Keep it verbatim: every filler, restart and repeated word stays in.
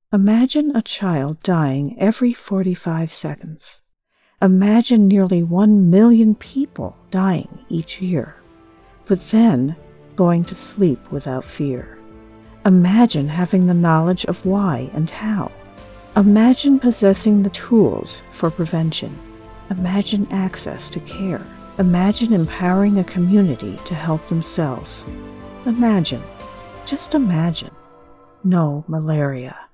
Imagine a child dying every forty-five seconds. Imagine nearly one million people dying each year, but then going to sleep without fear. Imagine having the knowledge of why and how. Imagine possessing the tools for prevention. Imagine access to care. Imagine empowering a community to help themselves. Imagine, just imagine, no malaria.